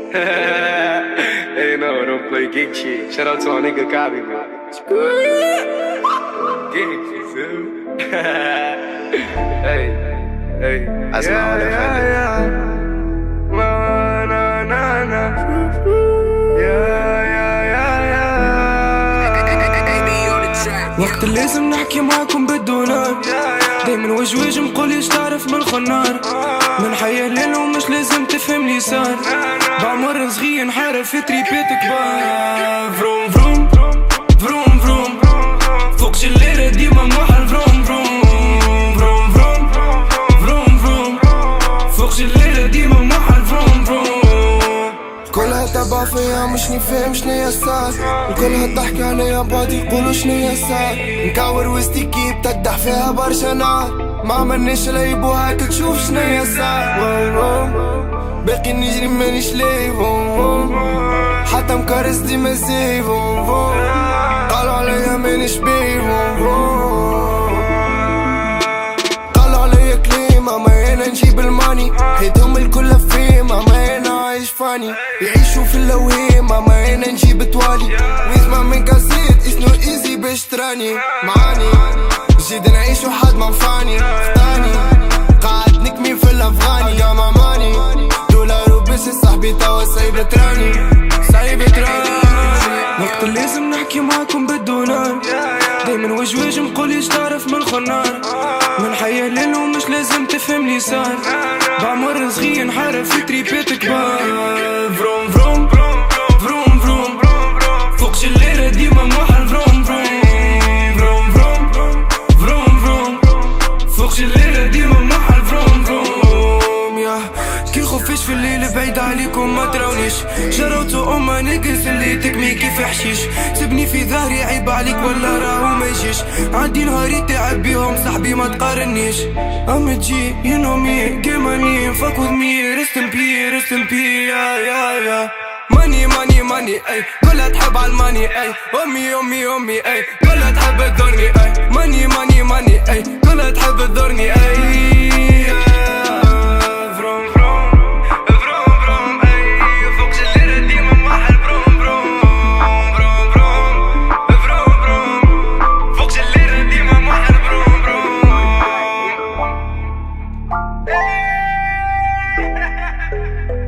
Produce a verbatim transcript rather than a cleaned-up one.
Hey, no, don't play geek shit. Shout out to our nigga Copy, man. Geek shit, too. Hey, hey. اسمع ولا خلي Na na na na. Yeah, yeah, yeah, yeah. وقت اللي لازم نحكي معاكم بالدولار دايما وجه وجه مقوليش تعرف من الخنار من حي الليل ومش لازم تفهم لي صار بعمر صغير نحارب في تريبات كبار فروم فروم فروم فروم فوق شليرة ديما موحل فروم فروم فروم فروم فروم فروم فوق شليرة ديما موحل فروم فروم كلها تبع فيا مش نفهم شنيا صار وكلها تحكي عليا بعض يقولوا شنيا صار نكور وسطي كيب تدح فيها برشا نار ما عملناش لعيب وهاك تشوف شنيا صار باقي نجري مانيش ليه حتى مكرس ديما زي قالوا عليا مانيش بيه قالوا عليا كليمة ما انا نجيب الماني حيتهم الكل فيما ما انا عايش فاني يعيشوا في اللوهيمة ما انا نجيب توالي ويسمع من كاسيت اسنو ايزي باش تراني معاني جيد نعيش وحد منفاني ختاني قاعد نكمي في الافغاني يا ماماني دولار وبس صاحبي توا سايبة تراني سايبة تراني وقت اللي لازم نحكي معاكم بالدولار دايما وجه وجه مقوليش تعرف من الخنار من حي الليل ومش لازم تفهم لي صار بعمر صغير نحارب في تريبات كبار فروم فروم فروم فروم فوق شليرة ديما موحل فروم فروم فروم فروم فروم فروم فوق شليرة ديما موحل فروم فروم يا كي خفيش في الليل بعيد عليكم ما تراونيش جروتو أما نقص اللي تكمي كيف حشيش سبني في ظهري عيب عليك ولا راهو ما يجيش عندي نهاري تعب بيهم صاحبي ما تقارنيش I'm a G, you know me, get money, fuck with me, rest in peace, rest in peace, yeah, yeah, yeah. Money, money, money, ay, كلها تحب عالماني, ay, أمي, أمي, أمي, ay, كلها تحب تدورني, ay, money, money, money, ay, كلها تحب تدورني, ay, vroom, vroom, vroom, vroom, ay, فوق شليرة ديما موحل, vroom, vroom, vroom, vroom, vroom, vroom, فوق شليرة ديما موحل, vroom, vroom.